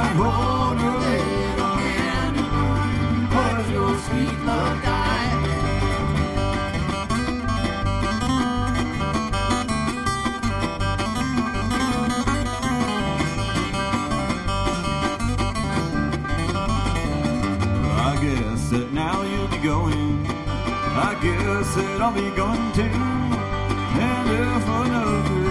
hold your little hand, or does your sweet love die? I guess that now you'll be going, I guess that I'll be going too. And if another